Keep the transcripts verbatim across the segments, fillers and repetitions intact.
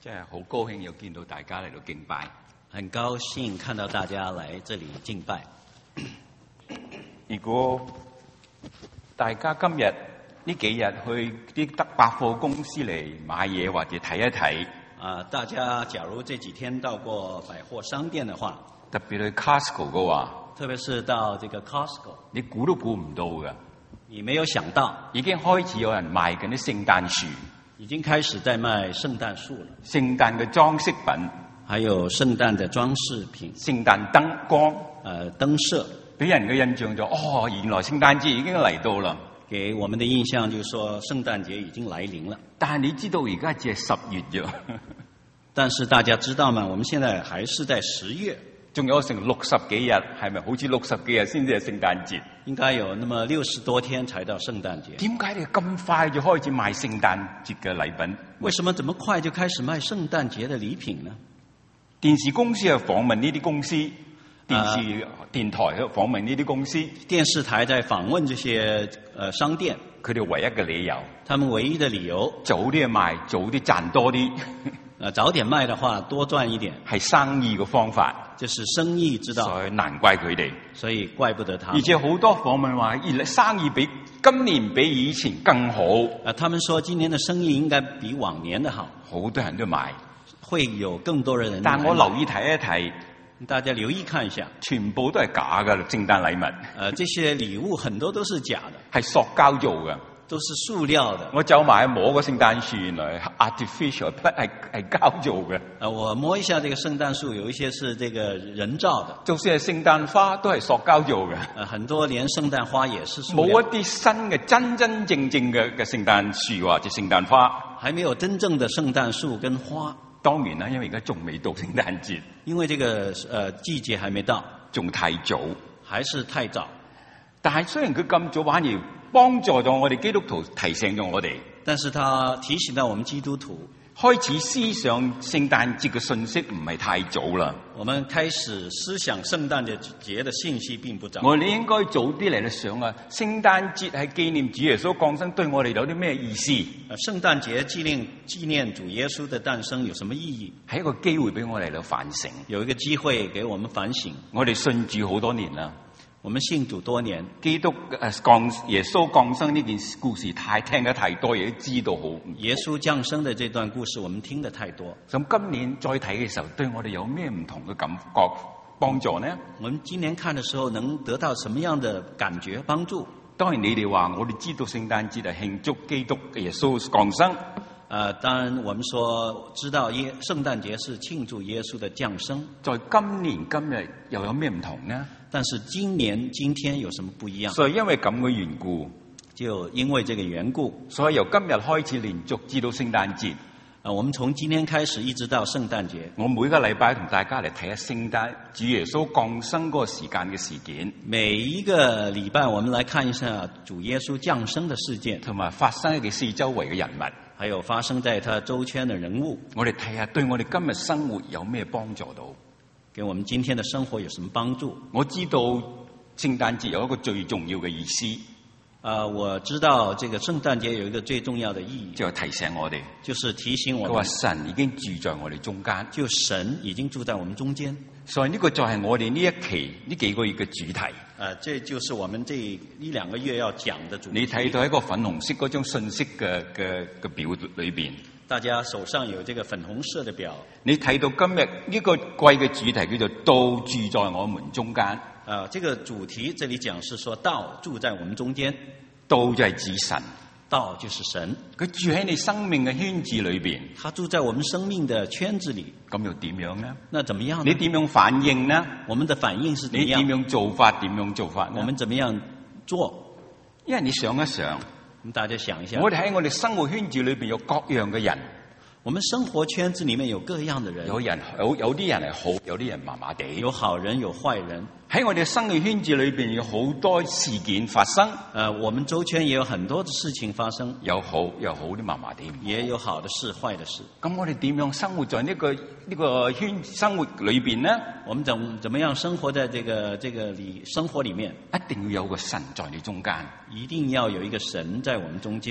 真係好高興又見到大家嚟到敬拜， 很高興看到大家來這裡敬拜。 如果大家今日呢幾日去啲德百貨公司嚟買嘢或者睇一睇， 啊，大家假如這幾天到過百貨商店的話， 特別去 Costco 嘅話， 特別是到這個 Costco， 你估都估唔到㗎， 你沒有想到已經開始有人賣緊啲聖誕樹， 已經開始在賣聖誕樹了， 聖誕嘅裝飾品， 還有聖誕的裝飾品， 聖誕燈光， 呃，燈飾， 俾人嘅印象就哦，原來聖誕節已經嚟到啦。 給我們的印象就是說聖誕節已經來臨了。 但係你知道而家只係十月啫， 但是大家知道嗎？我們現在還是在十月， 仲有成六十幾日，係咪好似六十幾日先至係聖誕節？ 應該有那麼六十多天才到聖誕節。 點解你咁快就開始賣聖誕節嘅禮品？ 為什麼這麼快就開始賣聖誕節的禮品呢？ 電視公司去訪問呢啲公司，電視、 啊、 電台去訪問呢啲公司， 電視台在訪問這些呃商店， 佢哋唯一嘅理由， 他們唯一的理由， 早啲賣，早啲賺多啲。 呃，早點賣的話多賺一點， 係生意嘅方法， 就是生意之道， 所以難怪佢哋， 所以怪不得他們。 而且好多訪問話，而生意比今年比以前更好。 啊，他們說今年的生意應該比往年的好， 好多人都買， 會有更多的人。 但我留意睇一睇， 大家留意看一下， 全部都係假嘅聖誕禮物。 呃，這些禮物很多都是假的， 係塑膠做嘅。 都是塑料的。 我走埋去摸個聖誕樹，原來 artificial 係係膠做嘅。 啊，我摸一下這個聖誕樹，有一些是這個人造的。 就算係聖誕花都係塑膠做嘅。 啊，很多連聖誕花也是塑料。 冇一啲新嘅真真正正嘅嘅聖誕樹或者聖誕花。 還沒有真正的聖誕樹跟花。 當然啦，因為而家仲未到聖誕節。 因為這個呃季節還沒到， 仲太早， 還是太早。 但係雖然佢咁早，反而幫助咗我哋基督徒，提醒咗我哋。 但是他提醒到我們基督徒， 開始思想聖誕節嘅信息唔係太早啦。 我們開始思想聖誕節的信息並不早。 我哋應該早啲嚟到想啊，聖誕節係紀念主耶穌降生，對我哋有啲咩意思？ 啊，聖誕節紀念紀念主耶穌的誕生有什麼意義？ 係一個機會俾我哋嚟到反省， 有一個機會給我們反省。 我哋信主好多年啦。 我們信主多年， 基督誒降耶穌降生呢件故事太聽得太多，亦都知道好。 耶穌降生的這段故事，我們聽得太多。 咁今年再睇嘅時候，對我哋有咩唔同嘅感覺幫助呢？ 我們今年看的時候，能得到什麼樣的感覺幫助？ 當然你哋話，我哋知道聖誕節係慶祝基督耶穌降生。 呃，當然我們說知道耶聖誕節是慶祝耶穌的降生。 在今年今日又有咩唔同呢？ 但是今年今天有什麼不一樣？ 所以因為咁嘅緣故， 就因為這個緣故， 所以由今日開始連續至到聖誕節。 啊，我們從今天開始一直到聖誕節， 我每個禮拜同大家嚟睇下聖誕主耶穌降生嗰個時間嘅事件。 每一個禮拜我們來看一下主耶穌降生的事件， 同埋發生喺佢四周圍嘅人物， 還有發生在他周圈的人物。 我哋睇下對我哋今日生活有咩幫助到？ 給我們今天的生活有什麼幫助？ 我知道聖誕節有一個最重要嘅意思。 啊、呃，我知道這個聖誕節有一個最重要的意義， 就係提醒我哋， 就是提醒我們。 佢話神已經住在我哋中間， 就神已經住在我們中間。 所以呢個就係我哋呢一期呢幾個月嘅主題。 啊、呃，這就是我們這一兩個月要講的主題。 你睇到喺個粉紅色嗰張信息嘅嘅嘅表裏邊， 大家手上有這個粉紅色的表。 你睇到今日呢個季嘅主題叫做道住在我們中間。 啊，這個主題這裡講是說道住在我們中間， 道就係指神， 道就是神， 佢住喺你生命嘅圈子裏邊， 他住在我們生命的圈子裡。 咁又點樣呢？ 那怎麼樣呢？ 你點樣反應呢？ 我們的反應是怎麼樣？ 你點樣做法？點樣做法呢？ 我們怎麼樣做？ 因為你想一想， 大家想一下， 我哋喺我哋生活圈子裏邊有各樣嘅人。 我們生活圈子裡面有各樣的人， 有人有有啲人係好，有啲人麻麻地， 有好人有壞人。 喺我哋生活圈子裏邊有好多事件發生。 呃，我們周圈也有很多的事情發生， 有好有好啲麻麻地， 也有好的事壞的事。 咁我哋點樣生活在呢個呢個圈生活裏邊呢？ 我們怎怎麼樣生活在這個這個裡生活裡面？ 一定要有個神在你中間， 一定要有一個神在我們中間。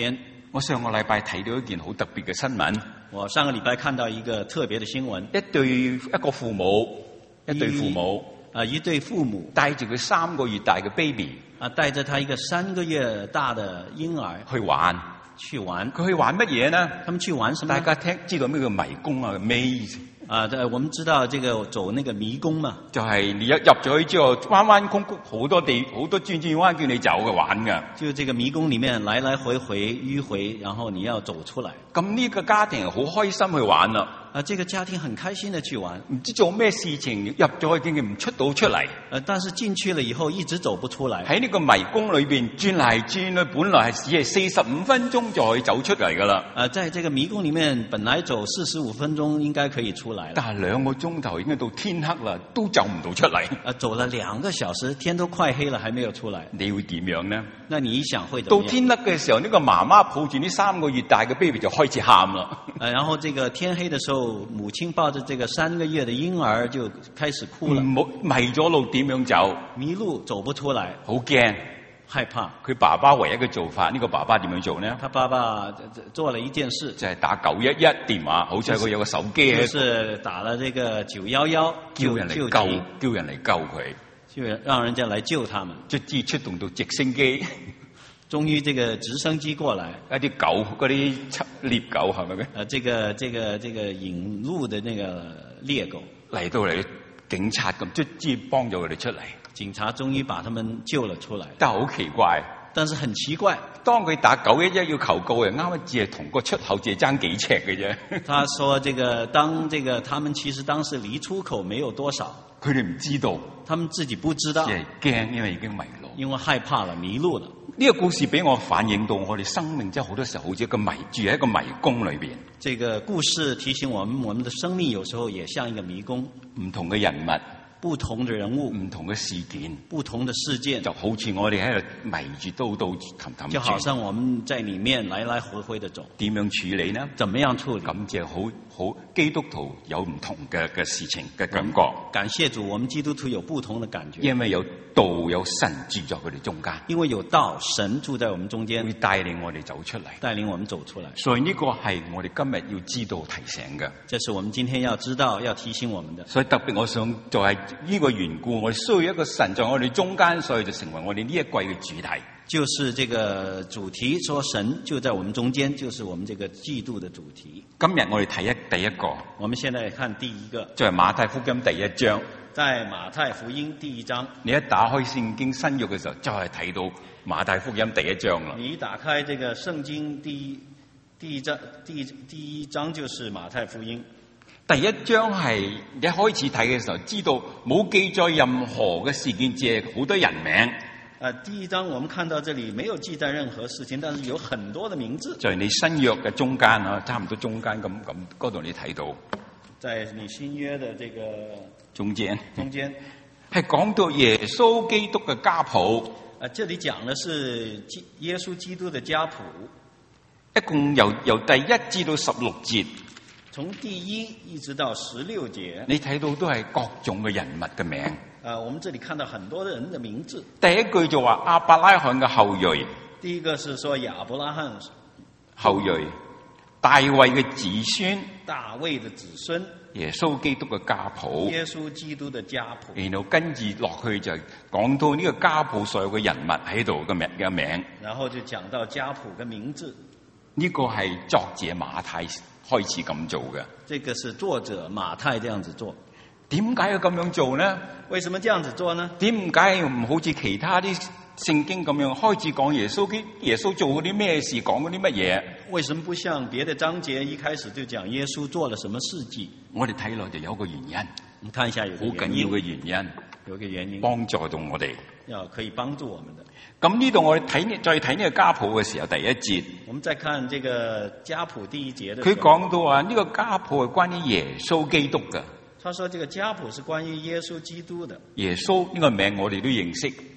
我上個禮拜睇到一件好特別嘅新聞， 我上個禮拜看到一個特別的新聞， 一對一個父母，一對父母啊，一對父母帶住佢三個月大嘅 baby 啊，帶着他一個三個月大的嬰兒去玩， 去玩。 佢去玩乜嘢呢？ 他們去玩什麼？ 大家聽知道咩叫迷宮啊 ？maze 啊，對，我們知道這個走那個迷宮嘛， 就係你一入咗去之後，彎彎曲曲好多地，好多轉轉彎叫你走嘅玩㗎。 就這個迷宮裡面來來回回迂回，然後你要走出來。 咁呢個家庭好開心去玩啦。 啊，這個家庭很開心的去玩， 唔知做咩事情入咗去，竟然唔出到出嚟。 呃，但是進去了以後一直走不出來。 喺呢個迷宮裏邊轉嚟轉去，本來係只係四十五分鐘就可以走出嚟噶啦。 啊，在這個迷宮裡面，本來走四十五分鐘應該可以出來， 但係兩個鐘頭已經到天黑啦，都走唔到出嚟。 啊，走了兩個小時，天都快黑了，還沒有出來。 你會點樣呢？ 那你一想會點？ 到天黑嘅時候，呢個媽媽抱住呢三個月大嘅 baby 就開始喊啦。 啊，然後這個天黑的時候，母親抱着這個三個月的嬰兒就開始哭了。 冇迷咗路點樣走？ 迷路走不出來， 好驚， 害怕。 佢爸爸唯一嘅做法，呢個爸爸點樣做呢？ 他爸爸做了一件事， 就係打九一一電話，好似佢有個手機， 就是打了這個九一一， 叫人嚟救，叫人嚟救佢， 就讓人家來救他們。 卒之出動到直升機。 終於這個直升機過來， 一啲狗，嗰啲獵狗係咪嘅？ 呃，這個這個這個引路的那個獵狗嚟到嚟，警察咁卒之幫咗佢哋出嚟。 警察終於把他們救了出來。 但係好奇怪， 但是很奇怪， 當佢打九一一要求告嘅，啱啱只係同個出口只係爭幾尺嘅啫。 他說：這個當這個他們其實當時離出口沒有多少， 佢哋唔知道， 他們自己不知道， 只係驚，因為已經迷路， 因為害怕了，迷路了。 呢個故事俾我反映到我哋生命真係好多時候好似一個迷住喺一個迷宮裏邊。 這個故事提醒我們，我們的生命有時候也像一個迷宮， 唔同嘅人物， 不同的人物， 唔同嘅事件， 不同的事件， 就好似我哋喺度迷住刀刀氹氹轉， 就好像我們在裡面來來回回的走。 點樣處理呢？ 怎麼樣處理？ 感謝好好基督徒有唔同嘅嘅事情嘅感覺。 感謝主，我們基督徒有不同的感覺， 因為有道有神住在佢哋中間， 因為有道神住在我們中間， 會帶領我哋走出嚟， 帶領我們走出來。 所以呢個係我哋今日要知道提醒嘅。 這是我們今天要知道要提醒我們的。 所以特別我想就係呢個緣故，我哋需要一個神在我哋中間，所以就成為我哋呢一季嘅主題。 就是這個主題，說神就在我們中間，就是我們這個季度的主題。 今日我哋睇一第一個， 我們現在看第一個， 就係馬太福音第一章。 在馬太福音第一章， 你一打開聖經新約嘅時候，就係睇到馬太福音第一章啦。 你一打開這個聖經第一第一章第第一章就是馬太福音。 第一章係你一開始睇嘅時候，知道冇記載任何嘅事件，只係好多人名。 啊，第一章我們看到這裡沒有記載任何事情，但是有很多的名字。 就係你新約嘅中間啊，差唔多中間咁咁嗰度你睇到。 在你新約的這個中間， 中間係講到耶穌基督嘅家譜。 啊，這裡講的是耶穌基督的家譜， 一共由由第一至到十六節， 從第一一直到十六節， 你睇到都係各種嘅人物嘅名。 啊，我們這裡看到很多人的名字。 第一句就話亞伯拉罕嘅後裔， 第一個是說亞伯拉罕後裔，大衛嘅子孫， 大衛的子孫， 耶穌基督嘅家譜， 耶穌基督的家譜。 然後跟住落去就講到呢個家譜所有嘅人物喺度嘅名嘅名。 然後就講到家譜嘅名字。 呢個係作者馬太開始咁做嘅。 這個是作者馬太這樣子做。 點解要咁樣做呢？ 為什麼這樣子做呢？ 點解唔好似其他啲聖經咁樣開始講耶穌基耶穌做嗰啲咩事，講嗰啲乜嘢？ 為什麼不像別的章節一開始就講耶穌做了什麼事蹟？ 我哋睇落就有個原因， 你看一下有個好緊要嘅原因， 有個原因幫助到我哋， 要可以幫助我們的。 咁呢度我哋睇呢，再睇呢個家譜嘅時候，第一節， 我們再看這個家譜第一節的時候， 佢講到話呢個家譜係關於耶穌基督嘅。 他說這個家譜是關於耶穌基督的。 耶穌呢個名我哋都認識，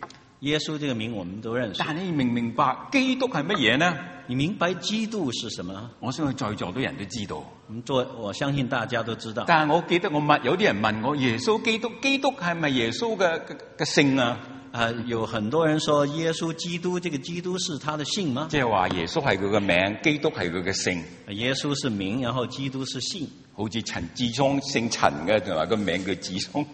耶穌這個名我們都認識。 但你明唔明白基督係乜嘢呢？ 你明白基督是什麼？ 我相信在座都人都知道。 我們做，我相信大家都知道。 但係我記得我問有啲人問我耶穌基督，基督係咪耶穌嘅嘅嘅姓啊？ 啊，有很多人說耶穌基督，這個基督是他的姓嗎？ 即係話耶穌係佢嘅名，基督係佢嘅姓。 耶穌是名，然後基督是姓。 好似陳志聰姓陳嘅，同埋個名叫志聰。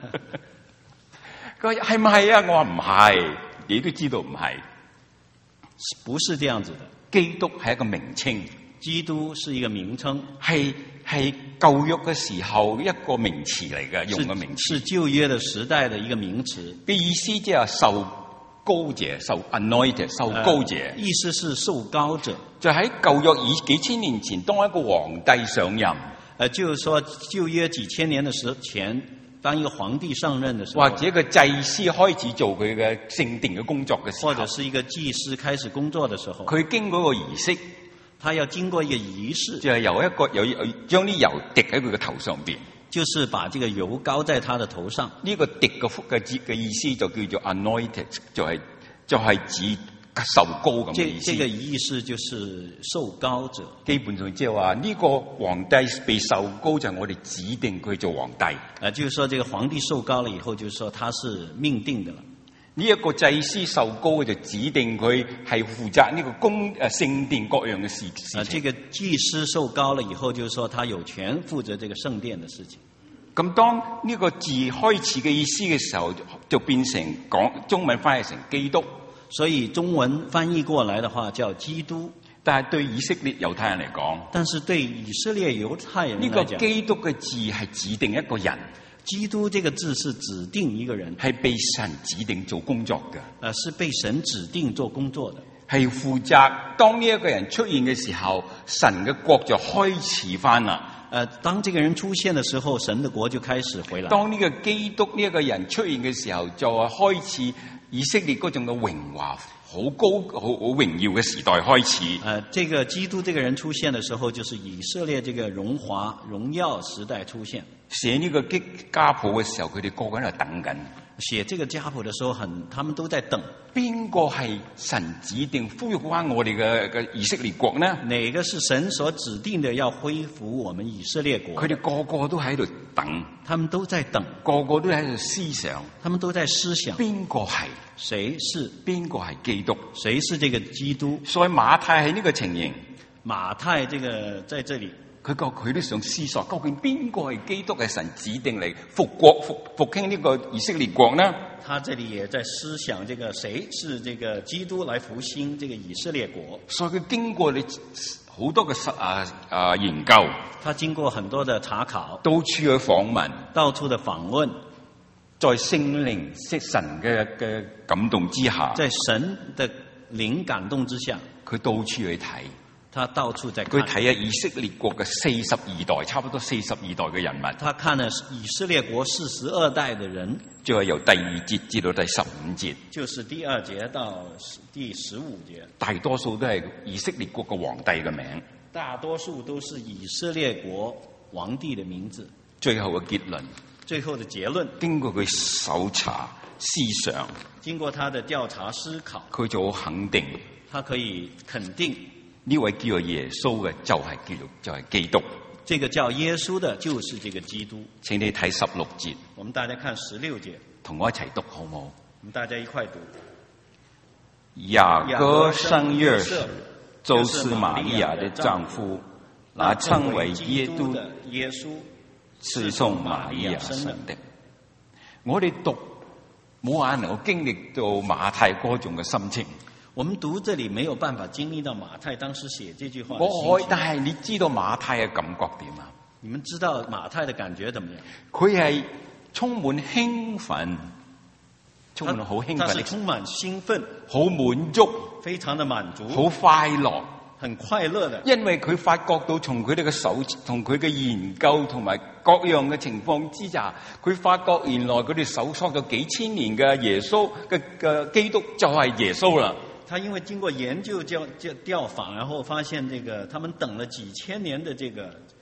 佢話係唔係啊？我話唔係，你都知道唔係， 不是這樣子的。 基督係一個名稱， 基督是一個名稱， 係係舊約嘅時候一個名詞嚟嘅，用嘅名詞。 是舊約的時代的一個名詞。 嘅意思即係受膏者，受 anointed， 受膏者、呃。 意思是受膏者。 就喺舊約以幾千年前，當一個皇帝上任，誒、 呃，就是說舊約幾千年的時前。當一個皇帝上任的時候， 或者一個祭司開始做佢嘅聖殿嘅工作嘅時候， 或者是一個祭司開始工作的時候， 佢經過一個儀式， 他要經過一個儀式， 就係由一個有有將啲油滴喺佢嘅頭上邊， 就是把這個油膏在他的頭上。 呢個滴嘅嘅字嘅意思就叫做 anointed， 就係、是、就係、是、指受膏咁嘅意思。 這這個意思就是受膏者。 基本上即係話呢個皇帝被受膏就係我哋指定佢做皇帝。 啊，就是說這個皇帝受膏了以後，就是說他是命定的了。 呢、這、一個祭司受膏就指定佢係負責呢個宮誒聖殿各樣嘅事事情。 啊，這個祭司受膏了以後，就是說他有權負責這個聖殿的事情。 咁當呢個字開始嘅意思嘅時候，就變成講中文翻譯成基督。 所以中文翻譯過來的話叫基督， 但係對以色列猶太人嚟講， 但是對以色列猶太人嚟講， 呢個基督嘅字係指定一個人， 基督這個字是指定一個人， 係被神指定做工作嘅， 呃，是被神指定做工作的， 係負責當呢一個人出現嘅時候，神嘅國就開始翻啦。 呃，當這個人出現的時候，神的國就開始回來。 當呢個基督呢一個人出現嘅時候，就係開始以色列嗰種嘅榮華好高好好榮耀嘅時代開始。 呃，這個基督這個人出現的時候，就是以色列這個榮華榮耀時代出現。 寫呢個基家譜嘅時候，佢哋個個喺度等緊。 寫這個家譜的時候，很，他們都在等。 邊個係神指定恢復翻我哋嘅嘅以色列國呢？ 哪個是神所指定的要恢復我們以色列國？ 佢哋個個都喺度等， 他們都在等， 個個都喺度思想， 他們都在思想邊個係？ 誰是？ 邊個係基督？ 誰是這個基督？ 所以馬太喺呢個情形， 馬太這個在這裡。 佢個佢都想思索，究竟邊個係基督嘅神指定嚟復國復復興呢個以色列國呢？ 他這裡也在思想，這個誰是這個基督來復興這個以色列國？ 所以佢經過你好多嘅實啊啊研究， 他經過很多的查考， 到處去訪問， 到處的訪問， 在聖靈識神嘅嘅感動之下， 在神的靈感動之下， 佢到處去睇。 他到處在看， 佢睇下以色列國嘅四十二代，差不多四十二代嘅人物。 他看了以色列國四十二代的人， 就係由第二節至到第十五節， 就是第二節到第十五節， 大多數都係以色列國嘅皇帝嘅名， 大多數都是以色列國皇帝的名字。 最後嘅結論， 最後的結論， 經過佢搜查思想， 經過他的調查思考， 佢就好肯定， 他可以肯定。 呢位叫做耶穌嘅就係叫做就係基督， 這個叫耶穌的就是這個基督。請你睇十六節， 我們大家看十六節， 同我一齊讀好唔好？ 我們大家一塊讀。 雅各生約瑟，就是瑪利亞的丈夫，那稱為基督的耶穌， 是從瑪利亞生的。我哋讀冇眼能夠經歷到馬太嗰種嘅心情。 我們讀這裡沒有辦法經歷到馬太當時寫這句話。 我可以，但係你知道馬太嘅感覺點啊？ 你們知道馬太的感覺怎麼樣？ 佢係充滿興奮，充滿好興奮， 他是充滿興奮， 好滿足， 非常的滿足， 好快樂， 很快樂的。 因為佢發覺到從佢哋嘅手，同佢嘅研究同埋各樣嘅情況之下，佢發覺原來佢哋搜索咗幾千年嘅耶穌嘅嘅基督就係耶穌啦。 他因為經過研究、調調調訪，然後發現這個他們等了幾千年的這個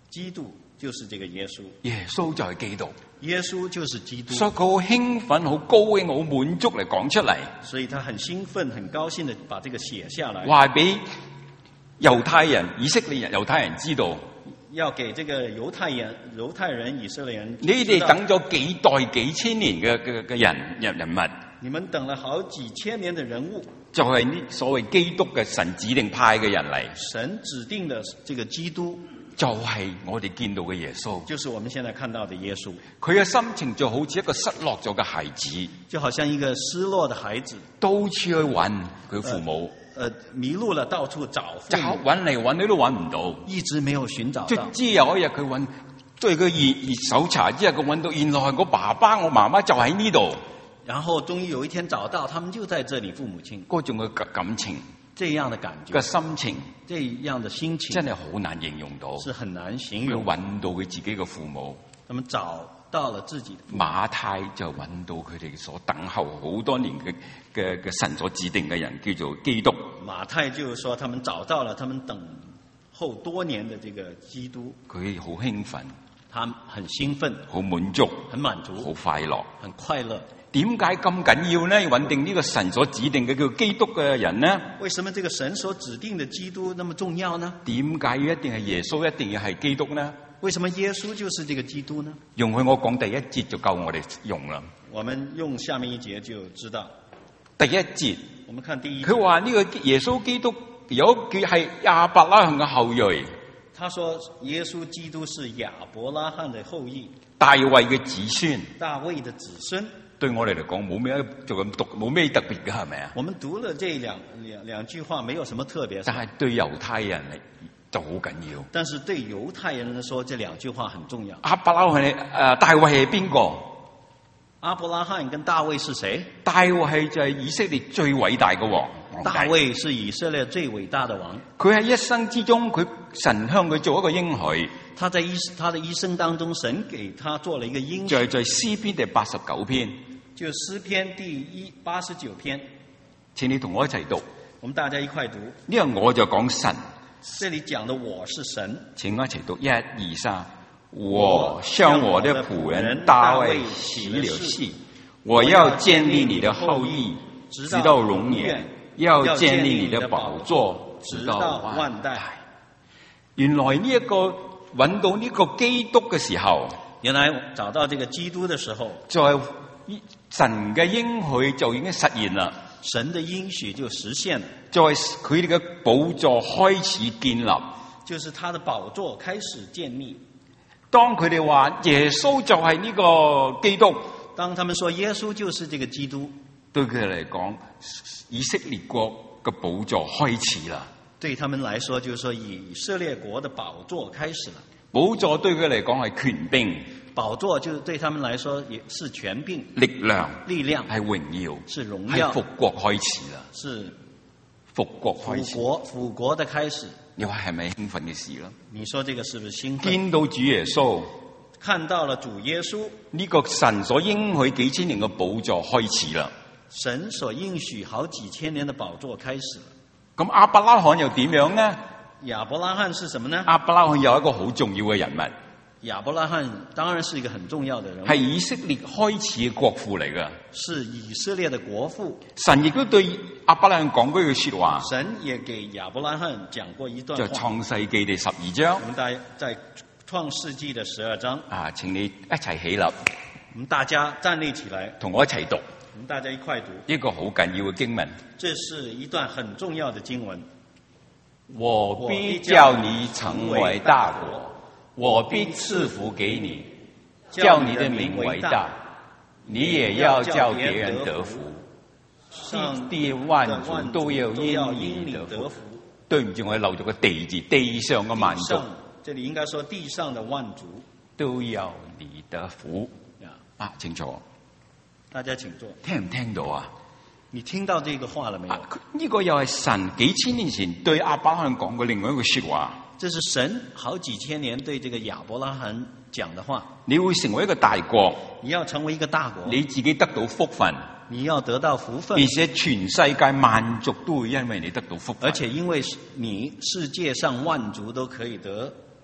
基督就是這個耶穌， 耶穌就係基督。 耶穌就是基督， 所以佢好興奮、好高興、好滿足嚟講出嚟， 所以他很興奮、很高興地把這個寫下來， 話俾猶太人、以色列人、猶太人知道， 要給這個猶太人、猶太人、以色列人， 你哋等咗幾代、幾千年嘅嘅嘅人人人物， 你們等了好幾千年的人物， 就係呢所謂基督嘅神指定派嘅人嚟， 神指定的這個基督， 就係我哋見到嘅耶穌， 就是我們現在看到的耶穌。 佢嘅心情就好似一個失落咗嘅孩子， 就好像一個失落的孩子， 到處去揾佢父母， 呃，迷路了，到處找父找母， 揾嚟揾去都揾唔到， 一直沒有尋找卒到。 之有一日佢揾，對佢熱熱搜查之後，佢揾到原來我爸爸我媽媽就喺呢度， 然後終於有一天找到，他們就在這裡，父母親嗰種嘅感感情這樣的感覺， 嘅心情， 這樣的心情真係好難形容到。 是很難形佢容。 揾到佢自己嘅父母， 他們找到了自己的父母， 馬太就揾到佢哋所等候好多年嘅嘅嘅神所指定嘅人，叫做基督。 馬太就是說他們找到了他們等候多年的這個基督， 佢好興奮， 他很興奮， 好滿足， 很滿好足， 快樂。 很快樂。 點解咁緊要呢？揾定呢個神所指定嘅叫基督嘅人呢？ 為什麼這個神所指定的基督那麼重要呢？ 點解要一定係耶穌，一定要係基督呢？ 為什麼耶穌就是這個基督呢？ 容許我講第一節就夠我哋用啦。 我們用下面一節就知道。 第一節， 我們看第一節， 佢話呢個耶穌基督有佢係亞伯拉罕嘅後裔， 他說耶穌基督是亞伯拉罕的後裔， 大衛嘅子孫。 大衛的子孫。 對我哋嚟講冇咩就咁讀，冇咩特別嘅係咪啊？ 我們讀了這兩兩兩句話，沒有什麼特別。 但係對猶太人嚟就好緊要。 但是對猶太人來說，這兩句話很重要。 亞伯拉罕誒、呃、大衛係邊個？ 亞伯拉罕跟大衛是誰？ 大衛係就係以色列最偉大嘅王。 大衛是以色列最偉大的王。 佢喺一生之中，佢神向佢做一個應許。 他在一他的一生當中，神給他做了一個應許。 就係在詩篇第八十九篇。 就詩篇第一八十九篇。 請你同我一齊讀。 我們大家一塊讀。 呢個我就講神。 這裡講的我是神。 請我一齊讀，一、二、三。我向我的僕人大衛起了誓，我要建立你的後裔，直到永遠；要建立你的寶座，直到萬代。原來呢一個揾到呢個基督嘅時候， 原來找到這個基督的時候， 在神嘅應許就已經實現啦。 神的應許就實現了， 在佢哋嘅寶座開始建立， 就是他的寶座開始建立。 當佢哋話耶穌就係呢個基督， 當他們說耶穌就是這個基督， 對佢哋嚟講，以色列國嘅寶座開始啦。 對他們來說，就是說以色列國的寶座開始了。 寶座對佢嚟講係權柄， 寶座就對他們來說也是權柄、 力量、 力量係榮耀、 是榮耀， 係復國開始啦。 是復國開始， 復國復國的開始。 你話係咪興奮嘅事啦？ 你說這個是不是興奮？ 見到主耶穌， 看到了主耶穌， 呢個神所應許幾千年嘅寶座開始啦。 神所應許好幾千年的寶座開始了。 咁亞伯拉罕又點樣呢？ 亞伯拉罕是什麼呢？ 亞伯拉罕有一個好重要嘅人物。 亞伯拉罕當然是一個很重要的人物， 係以色列開始嘅國父嚟㗎。 是以色列的國父。 神亦都對亞伯拉罕講嗰句說話。 神也給亞伯拉罕講過一段話。 就創世紀第十二章。 我們大在創世紀的十二章。 啊，請你一齊起立。 我們大家站立起來， 同我一齊讀。 我們大家一塊讀。 一個好緊要嘅經文。 這是一段很重要的經文。 我必叫你成為大國，我必賜福給你，叫你的名為大，你也要叫別人得福。地地萬族都要因你得福。對唔住，我漏咗個地字，地上嘅萬族。 這裡應該說地上的萬族都要你得福。啊，清楚。 大家請坐。 聽唔聽到啊？ 你聽到這個話了沒有？ 呢、啊這個又係神幾千年前對亞伯拉罕講過另外一句說話。 這是神好幾千年對這個亞伯拉罕講的話。 你會成為一個大國， 你要成為一個大國， 你自己得到福分， 你要得到福分， 而且全世界萬族都會因為你得到福分， 而且因為你世界上萬族都可以得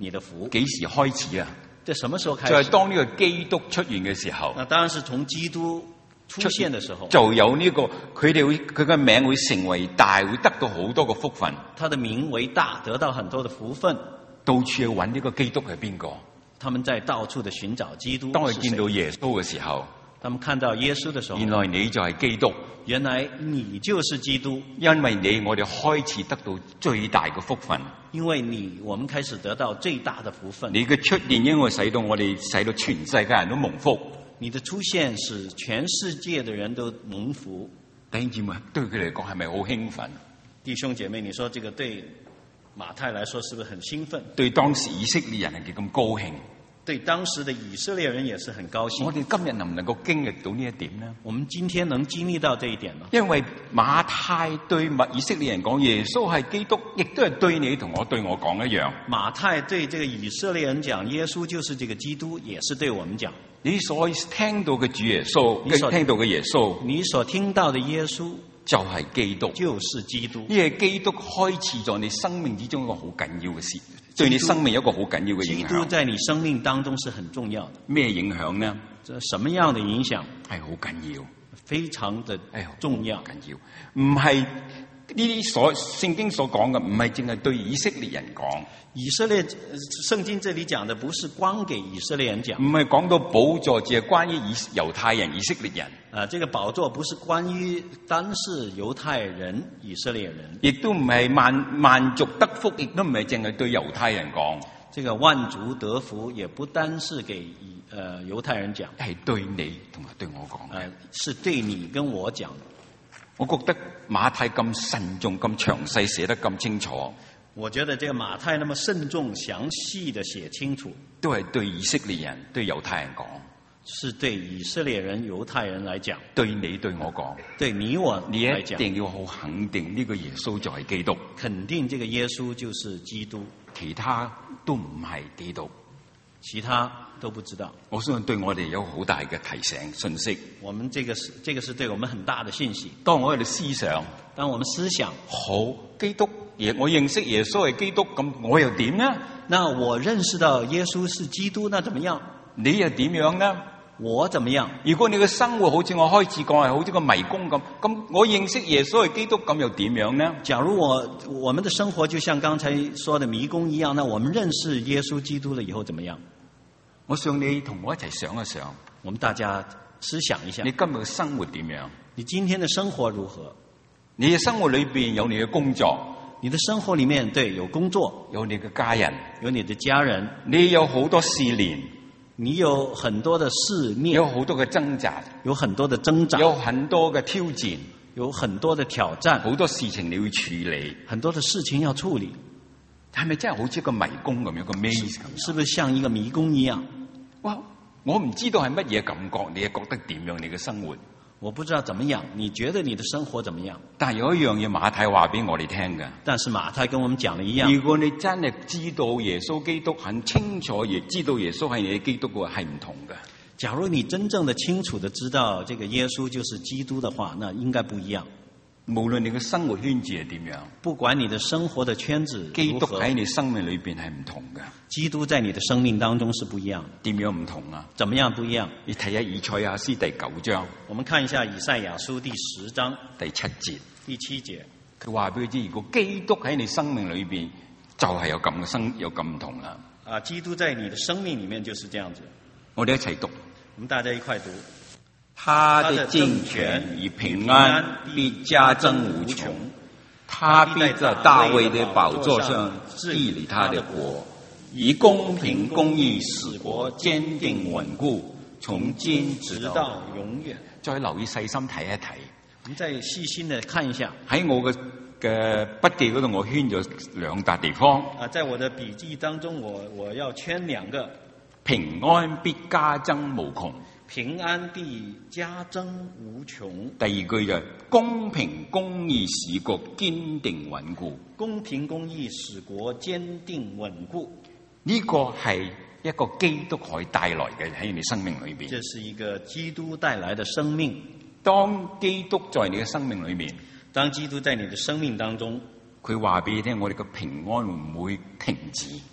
你的福。 幾時開始啊？ 這什麼時候開始？ 就係當呢個基督出現嘅時候， 那當然是從基督出現的時候， 就有呢、這個佢哋會佢嘅名會成為大，會得到好多個福分。 他的名為大，得到很多的福分。 到處去揾呢個基督係邊個？ 他們在到處的尋找基督。 當佢見到耶穌嘅時候， 他們看到耶穌的時候， 原來你就係基督， 原來你就是基督， 因為你我哋開始得到最大嘅福分。 因為你我們開始得到最大的福分。 你嘅出現應該使到我哋使到全世界人都蒙福。 你的出現使全世界的人都蒙福。 弟兄姊妹，對佢嚟講係咪好興奮？ 弟兄姐妹，你說這個對馬太來說是不是很興奮？ 對當時以色列人係幾咁高興？ 對當時的以色列人也是很高興。 我哋今日能唔能夠經歷到呢一點呢？ 我們今天能經歷到這一點嗎？ 因為馬太對以色列人講耶穌係基督，亦都係對你同我對我講一樣。 馬太對這個以色列人講耶穌就是這個基督，也是對我們講。 你所聽到嘅主耶穌，你所聽到嘅耶穌， 你所聽到的耶穌就係基督， 就是基督。 呢個基督開始在你生命之中一個好緊要嘅事，對你生命有一個好緊要嘅影響。 基督在你生命當中是很重要的。 咩影響呢？ 這什麼樣的影響？ 係好緊要， 非常的重要。 緊要，唔係呢啲所聖經所講嘅，唔係淨係對以色列人講。 以色列聖經這裏講的不是光給以色列人講， 唔係講到寶座只係關於以猶太人、以色列人。 啊，這個寶座不是關於單是猶太人、以色列人， 亦都唔係萬萬族得福，亦都唔係淨係對猶太人講。 這個萬族得福也不單是給呃猶太人講， 係對你同埋對我講嘅， 呃，是對你跟我講的。 我覺得馬太咁慎重、咁詳細寫得咁清楚。 我覺得這個馬太那麼慎重、詳細的寫清楚， 都係對以色列人、對猶太人講， 是對以色列人、猶太人來講， 對你對我講， 對你我來講， 你一定要好肯定呢個耶穌就係基督， 肯定這個耶穌就是基督， 其他都唔係基督， 其他都不知道。 我相信對我哋有好大嘅提醒信息。 我們這個是這個是對我們很大的信息。 當我哋思想， 當我們思想好基督，我認識耶穌係基督，咁我又點呢？ 那我認識到耶穌是基督，那怎麼樣？ 你又點樣呢？ 我怎麼樣？ 如果你嘅生活好似我開始講係好似個迷宮咁，咁我認識耶穌係基督，咁又點樣呢？ 假如我我們的生活就像剛才說的迷宮一樣，那我們認識耶穌基督了以後怎麼樣？ 我想你同我一齊想一想， 我們大家思想一下， 你今日嘅生活點樣？ 你今天的生活如何？ 你嘅生活裏邊有你嘅工作， 你的生活裏面對有工作， 有你嘅家人， 有你的家人， 你有好多試煉， 你有很多的試煉， 有好多嘅掙扎， 有很多的掙扎， 有很多嘅挑戰， 有很多的挑戰， 好多事情你要處理， 很多的事情要處理， 係咪真係好似一個迷宮咁樣，個 maze 咁？ 是不是像一個迷宮一樣？ 哇！我唔知道係乜嘢感覺，你係覺得點樣？你嘅生活？ 我不知道怎麼樣，你覺得你的生活怎麼樣？ 但係有一樣嘢馬太話俾我哋聽嘅。 但是馬太跟我們講的一樣。 如果你真係知道耶穌基督很清楚，亦知道耶穌係你嘅基督嘅話，係唔同嘅。 假如你真正的清楚的知道這個耶穌就是基督的話，那應該不一樣。 無論你嘅生活圈子係點樣， 不管你的生活的圈子如何， 基督喺你生命裏邊係唔同嘅。 基督在你的生命當中是不一樣。 點樣唔同啊？ 怎麼樣不一樣？ 你睇下以賽亞書第九章， 我們看一下以賽亞書第十章第七節。 第七節，佢話俾佢知，如果基督喺你生命裏邊，就係有咁嘅生，有咁唔同啦。 啊，基督在你的生命裏面就是這樣子。 我哋一齊讀， 我們大家一塊讀。 他的政權與平安必加增無窮，他必在大衛的寶座上治理他的國，以公平公義使國堅定穩固，從今直到永遠。再留意細心睇一睇， 我們再細心地看一下。 喺我嘅嘅筆記嗰度，我圈咗兩笪地方。 啊，在我的筆記當中，我我要圈兩個。 平安必加增無窮。 平安必加增無窮。 第二句就係公平公義使國堅定穩固。 公平公義使國堅定穩固。 呢個係一個基督可以帶來嘅喺你生命裏邊。 這是一個基督帶來的生命。 當基督在你嘅生命裏面， 當基督在你的生命當中， 佢話俾你聽，我哋嘅平安會唔會停止？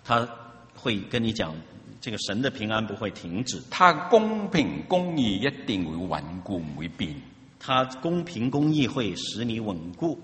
他會跟你講，這個神的平安不會停止。 他公平公義一定會穩固，唔會變。 他公平公義會使你穩固。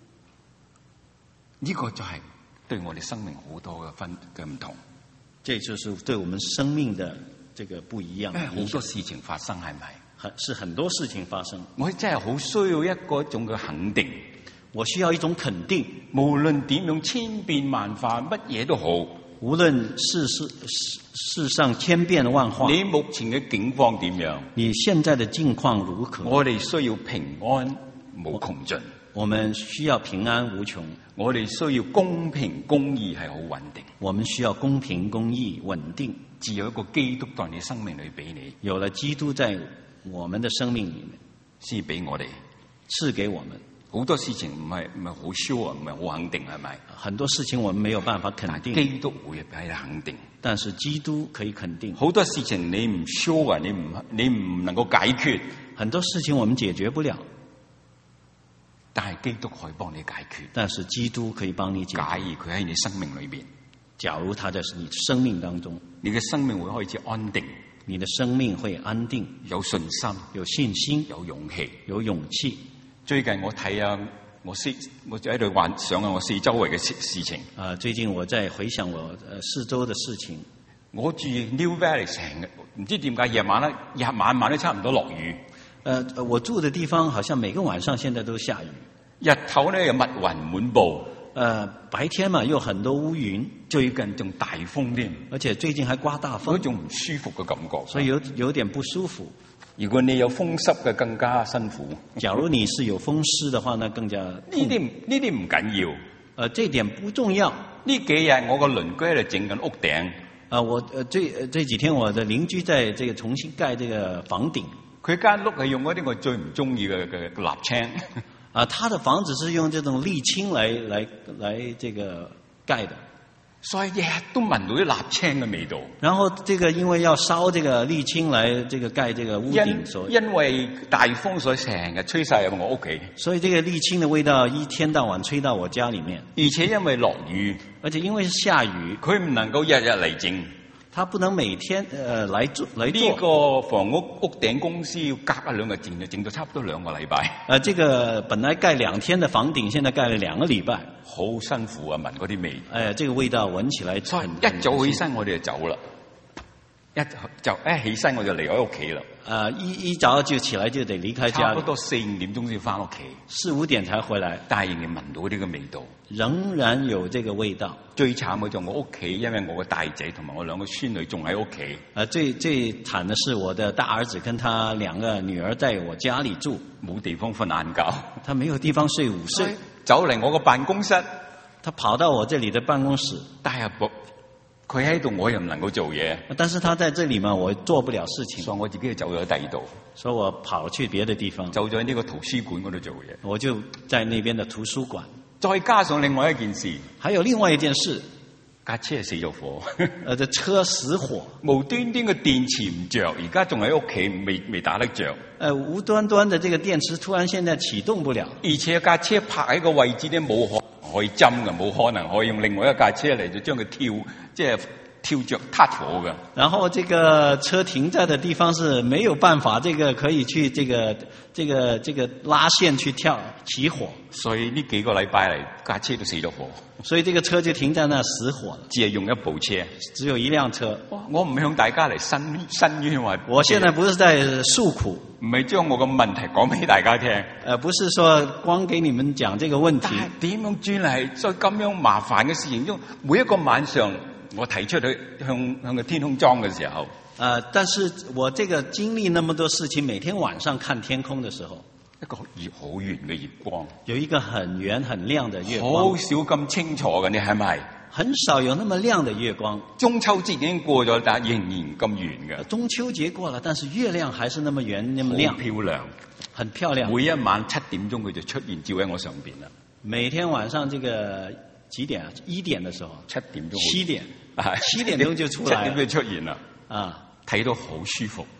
呢個就係對我哋生命好多嘅分嘅唔同。 這就是對我們生命的這個不一樣。 好多事情發生係咪？ 很是很多事情發生。 我真係好需要一個一種嘅肯定。 我需要一種肯定， 無論點樣千變萬化，乜嘢都好。 無論世事世世上千變萬化， 你目前嘅境況點樣？ 你現在的境況如何？ 我哋需要平安無窮盡。 我們需要平安無窮。 我哋需要公平公義係好穩定。 我們需要公平公義穩定。 只有一個基督在你生命裏俾你， 有了基督在我們的生命裏面， 先俾我哋， 賜給我們。 好多事情唔係唔係好 sure，唔係好肯定，係咪？ 很多事情我們沒有辦法肯定， 基督會俾你肯定。 但是基督可以肯定。 好多事情你唔 sure，你唔你唔能夠解決。 很多事情我們解決不了， 但係基督可以幫你解決。 但是基督可以幫你解決。 假如佢喺你生命裏邊， 假如他在你生命當中， 你嘅生命會開始安定， 你的生命會安定， 有信心， 有信心， 有勇氣， 有勇氣。最近我睇啊，我四我就喺度幻想啊，我四周圍嘅事事情。啊，最近我在回想我呃四周的事情。我住 New Valley 成日唔知點解夜晚咧，日晚晚都差唔多落雨。呃，我住的地方好像每個晚上現在都下雨。日頭咧又密雲滿布。呃，白天嘛又很多烏雲，最近仲大風添，而且最近還刮大風，有一種唔舒服嘅感覺，所以有有點不舒服。如果你有風濕嘅更加辛苦。假如你是有風濕的話，那更加呢啲呢啲唔緊要。呃，這點不重要。呢幾日我個鄰居喺度整緊屋頂。啊，我呃這這幾天我的鄰居在這個重新蓋這個房頂。佢間屋係用嗰啲我最唔中意嘅嘅瀝青。啊，他的房子是用這種瀝青來來來這個蓋的。所以日日都聞到啲瀝青嘅味道。然後這個因為要燒這個瀝青來這個蓋這個屋頂，所以因為大風所以成日吹晒入我屋企。所以這個瀝青的味道一天到晚吹到我家裏面。而且因為落雨，而且因為是下雨，佢唔能夠日日嚟整。他不能每天呃來做來做。呢個房屋屋頂公司要隔一兩個整，就整到差不多兩個禮拜。呃，這個本來蓋兩天的房頂，現在蓋了兩個禮拜，好辛苦啊！聞嗰啲味。哎，這個味道聞起來很。一早起身我哋就走啦，一就一起身我就離開屋企啦。啊，一一早就起來就得離開家。差不多四五點鐘先翻屋企，四五點才回來，但係仍然聞到呢個味道，仍然有這個味道。最慘嘅就我屋企，因為我個大仔同埋我兩個孫女仲喺屋企。啊，最最慘的是我的大兒子跟他兩個女兒在我家裏住，冇地方瞓晏覺，他沒有地方睡午睡，走嚟我個辦公室，他跑到我這裏的辦公室，帶下部。佢喺度，我又唔能夠做嘢。但是他在這裡嘛，我做不了事情，所以我自己就走咗第二度，所以我跑去別的地方，走咗喺呢個圖書館嗰度做嘢。我就在那邊的圖書館。再加上另外一件事，還有另外一件事，架車死咗火。呃，這車死火，無端端嘅電池唔着，而家仲喺屋企，未未打得着。呃，無端端的這個電池突然現在啟動不了，而且架車泊喺個位置咧冇可可以針嘅，冇可能可以用另外一架車嚟就將佢跳，即係跳着撻火嘅。然後這個車停在的地方是沒有辦法，這個可以去這個這個這個拉線去跳起火。所以呢幾個禮拜嚟架車都死咗火，所以這個車就停在那死火了。只係用一部車，只有一輛車。我唔向大家嚟申申冤話，我現在不是在訴苦，唔係將我個問題講俾大家聽。呃，不是說光給你們講這個問題。但係點樣轉嚟在咁樣麻煩嘅事情中，每一個晚上我提出去向向個天空裝嘅時候，呃，但是我這個經歷那麼多事情，每天晚上看天空的時候，一個熱好圓嘅月光，有一個很圓很亮的月光，好少咁清楚嘅，你係咪？很少有那麼亮的月光。中秋節已經過咗，但仍然咁圓嘅。中秋節過了，但是月亮還是那麼圓，那麼亮，好漂亮，很漂亮。每一晚七點鐘佢就出現，照喺我上邊啦。每天晚上這個幾點啊？一點的時候，七點鐘，七點，七點鐘就出來，七點就出現啦。啊，睇到好舒服。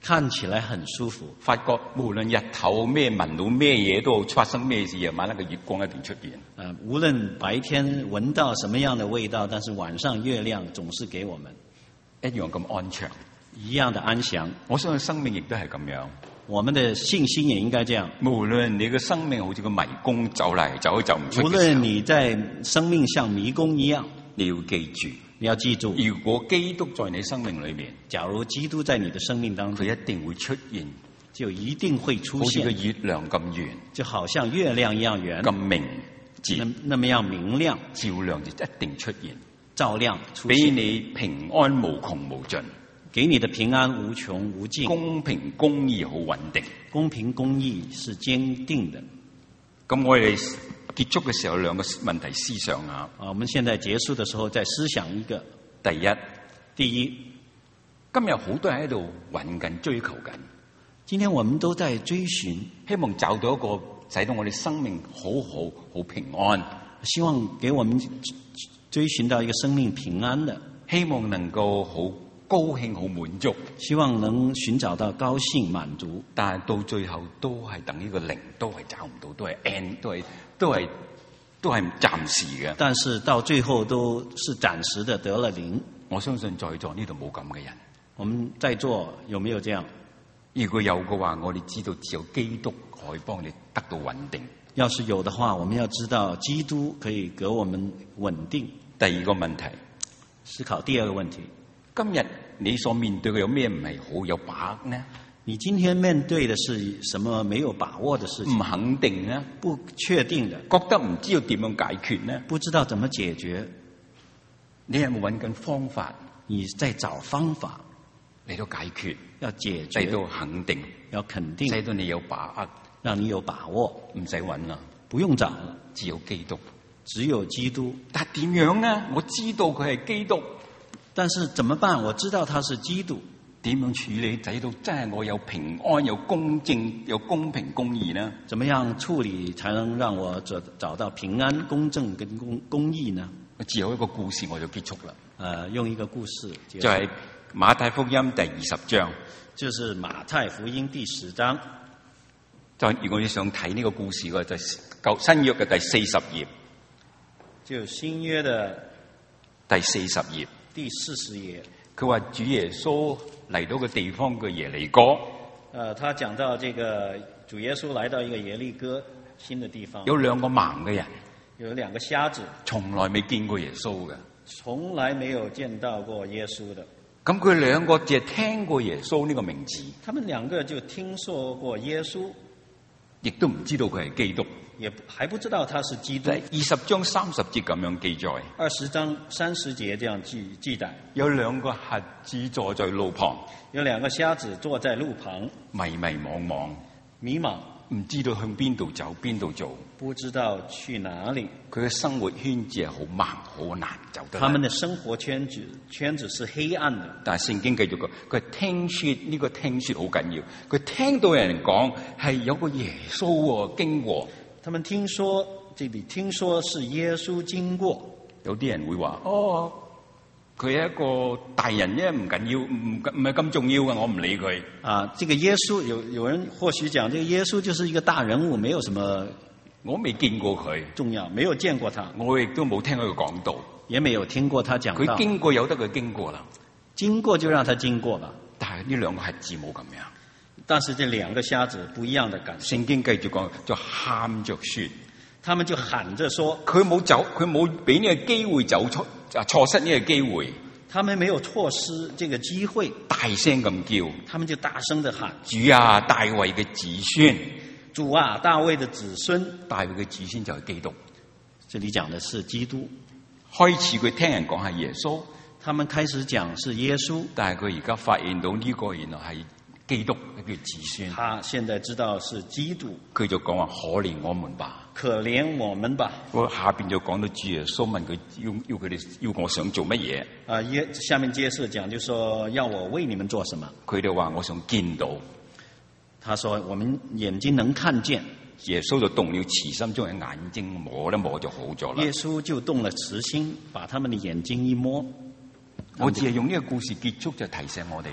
看起來很舒服。 發覺無論日頭咩聞到咩嘢都好，發生咩事，夜晚那個月光一定出現。 呃，無論白天聞到什麼樣的味道，但是晚上月亮總是給我們一樣咁安詳， 一樣的安詳。 我相信生命亦都係咁樣。 我們的信心也應該這樣。 無論你嘅生命好似個迷宮走嚟走去走唔出嘅時候， 無論你在生命像迷宮一樣， 你要記住， 你要記住， 如果基督在你生命裏面， 假如基督在你的生命當中， 佢一定會出現， 就一定會出好似個現， 月亮咁圓， 就好像月亮一樣圓， 咁明捷， 那那麼樣明亮， 照亮就一定出現， 照亮出俾現， 你平安無窮無盡， 給你的平安無窮無盡， 公平公義好穩定。 公平公義是堅定的。 咁我哋結束嘅時候，兩個問題思想下。 啊，我們現在結束的時候再思想一個。 第一， 第一， 今日好多人喺度揾緊追求緊， 今天我們都在追尋， 希望找到一個使到我哋生命好好好平安， 希望給我們追尋到一個生命平安的， 希望能夠好高興好滿足， 希望能尋找到高興滿足， 但係到最後都係等呢個零，都係找唔到，都係 end，都係都係都係暫時嘅。 但是到最後都是暫時的，得了零。 我相信在座呢度冇咁嘅人。 我們在座有沒有這樣？ 如果有嘅話，我哋知道只有基督可以幫你得到穩定。 要是有的話，我們要知道基督可以給我們穩定。 第二個問題， 思考第二個問題。 今日你所面對嘅有咩唔係好有把握呢？ 你今天面對的是什麼沒有把握的事情？ 唔肯定呢？ 不確定的， 覺得唔知道點樣解決呢？ 不知道怎麼解決？ 你有冇揾緊方法？ 你在找方法嚟到解決， 要解嚟到決， 肯定， 要肯定， 使到你有把握， 讓你有把握， 唔使揾啦， 不用找了， 只有基督。 只有基督。 但點樣呢？我知道佢係基督， 但是怎麼辦？我知道他是基督， 點樣處理使到真係我有平安、有公正、有公平公義呢？ 怎麼樣處理才能讓我找找到平安、公正跟公公義呢？ 只有一個故事我就結束啦。 呃，用一個故事結束， 就係馬太福音第二十章。 就是馬太福音第十章。 就如果你想睇呢個故事嘅，就舊新約嘅第四十頁， 就新約的第四十頁。 第四十頁， 佢話主耶穌嚟到個地方嘅耶利哥， 呃，他講到這個主耶穌來到一個耶利哥新的地方， 有兩個盲嘅人， 有兩個瞎子， 從來未見過耶穌嘅。 從來沒有見到過耶穌的。 咁佢兩個只係聽過耶穌呢個名字， 他們兩個就聽說過耶穌， 亦都唔知道佢係基督。 也還不知道他是基督。 第二十章三十節咁樣記載， 二十章三十節這樣記記載， 有兩個瞎子坐在路旁， 有兩個瞎子坐在路旁， 迷迷惘惘， 迷茫， 唔知道向邊度走，邊度做。 不知道去哪裏。 佢嘅生活圈子係好盲，好難走得。 他們的生活圈子圈子是黑暗的。 但係聖經繼續講，佢係聽說，呢個聽說好緊要。佢聽到有人講係有個耶穌喎經過。 他們聽說，這裏聽說是耶穌經過。 有啲人會話：哦，佢係一個大人啫，唔緊要，唔唔係咁重要嘅，我唔理佢。 啊，這個耶穌有有人或許講，這個耶穌就是一個大人物，沒有什麼我未見過佢， 重要，沒有見過他， 我亦都冇聽佢講道， 也沒有聽過他講道。 佢經過有得佢經過啦， 經過就讓他經過吧。 但係呢兩個係字冇咁樣。 但是這兩個瞎子不一樣的感受。 聖經繼續講，就喊着說， 他們就喊着說， 佢冇走，佢冇俾呢個機會走出，啊錯失呢個機會。 他們沒有錯失這個機會， 大聲咁叫， 他們就大聲地喊： 主啊，大衛嘅子孫！ 主啊，大衛的子孫！ 大衛嘅子孫就係基督。 這裏講的是基督。 開始佢聽人講係耶穌， 他們開始講是耶穌， 但係佢而家發現到呢個原來係基督嘅子孫。 他現在知道是基督， 佢就講話可憐我們吧， 可憐我們吧。 我下邊就講到主耶穌問佢要要佢哋要我想做乜嘢？ 啊，耶下面接着講就說要我為你們做什麼？ 佢哋話我想見到。 他說我們眼睛能看見。 耶穌就動了慈心，將佢眼睛摸一摸就好咗啦。 耶穌就動了慈心，把他們的眼睛一摸。 我只係用呢個故事結束，就提醒我哋。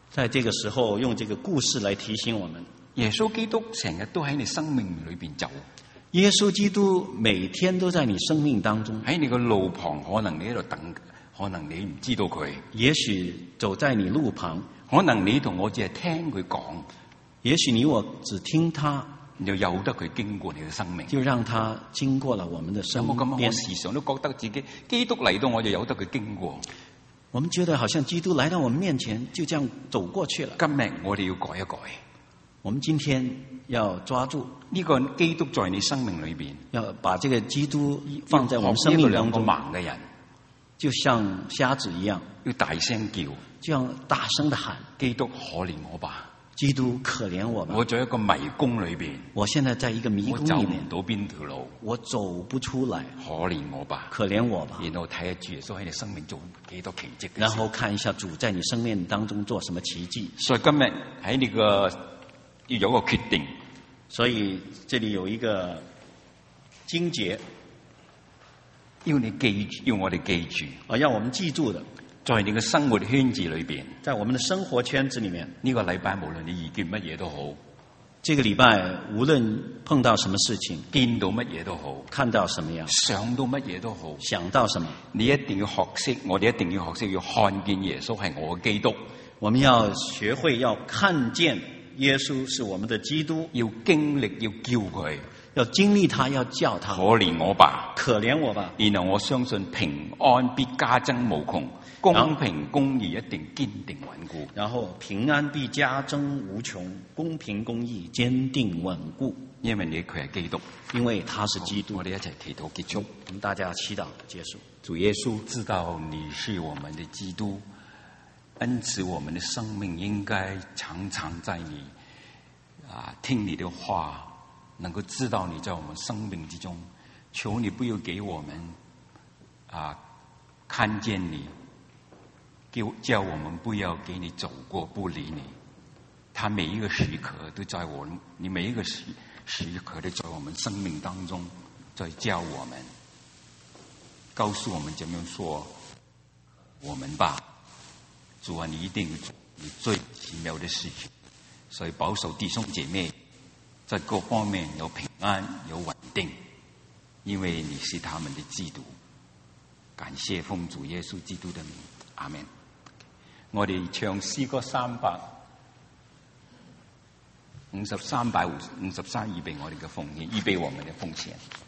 在這個時候，用這個故事來提醒我們， 耶穌基督成日都喺你生命裏邊走。 耶穌基督每天都在你生命當中， 喺你個路旁，可能你喺度等，可能你唔知道佢。 也許走在你路旁， 可能你同我只係聽佢講， 也許你我只聽他， 你就由得佢經過你嘅生命， 就讓他經過了我們的生命。 有冇咁啊？我時常都覺得自己基督嚟到，我就由得佢經過。 我們覺得好像基督來到我們面前，就這樣走過去了。 今日我哋要改一改， 我們今天要抓住呢個基督在你生命裏邊， 要把這個基督放在我們生命當中。 盲嘅人就像瞎子一樣， 要大聲叫， 這樣大聲的喊： 基督可憐我吧！ 基督可憐我吧！ 我在一個迷宮裏邊， 我現在在一個迷宮裏面， 我走唔到邊條路， 我走不出來。 可憐我吧！ 可憐我吧！ 然後睇下主耶穌喺你生命做幾多奇蹟。 然後看一下主在你生命當中做什麼奇蹟。 所以今日喺你個要有個決定。 所以這裏有一個經節， 要你記住，要我哋記住， 啊，讓我們記住的， 在你嘅生活圈子裏邊， 在我們的生活圈子裏面， 呢個禮拜無論你遇見乜嘢都好， 這個禮拜無論碰到什麼事情， 見到乜嘢都好， 看到什麼樣， 想到乜嘢都好， 想到什麼， 你一定要學識，我哋一定要學識要看見耶穌係我嘅基督， 我們要學會要看見耶穌是我們的基督， 要經歷，要叫佢， 要經歷他，要叫他， 可憐我吧， 可憐我吧。 然後我相信平安必加增無窮，公平公義一定堅定穩固。 然後平安必加增無窮，公平公義堅定穩固。 因為你佢係基督， 因為他是基督。 我哋一齊祈禱結束。 我們大家祈禱結束。 主耶穌知道你是我們的基督，因此我們的生命應該常常在你啊聽你的話，能夠知道你在我們生命之中。求你不要給我們啊看見你，叫叫我們不要給你走過不理你。他每一個時刻都在我，你每一個時時刻都在我們生命當中，在教我們，告訴我們怎麼說我們吧。主啊，你一定做你最奇妙的事情，所以保守弟兄姐妹在各方面有平安有穩定，因為你是他們的基督。感謝奉主耶穌基督的名，阿們。我哋唱詩歌三百五十三百五十三，預備我哋嘅奉獻，預備我們嘅奉獻。